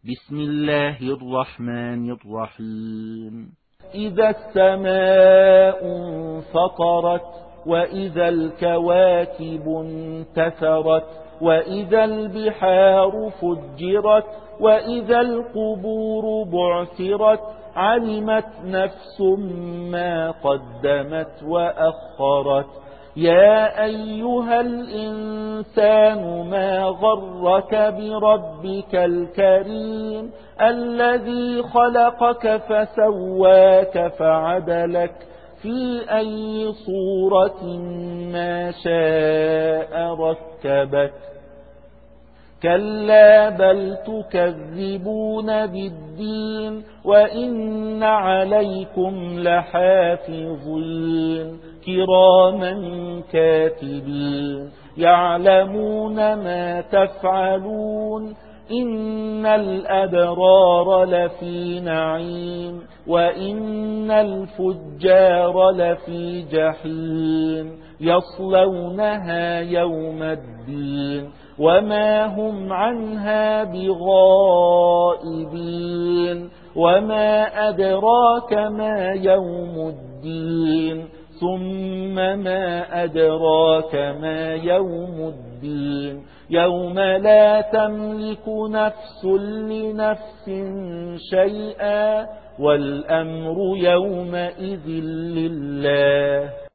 بسم الله الرحمن الرحيم. إذا السماء انفطرت وإذا الكواكب انتثرت وإذا البحار فجرت وإذا القبور بعثرت علمت نفس ما قدمت وأخرت. يا أيها الإنسان ما غرك بربك الكريم الذي خلقك فسواك فعدلك في أي صورة ما شاء ركبك. كلا بل تكذبون بالدين وإن عليكم لحافظين كراما كاتبين يعلمون ما تفعلون. إن الأبرار لفي نعيم وإن الفجار لفي جحيم يصلونها يوم الدين وما هم عنها بغائبين. وما أدراك ما يوم الدين ثم ما أدراك ما يوم الدين يوم لا تملك نفس لنفس شيئا والأمر يومئذ لله.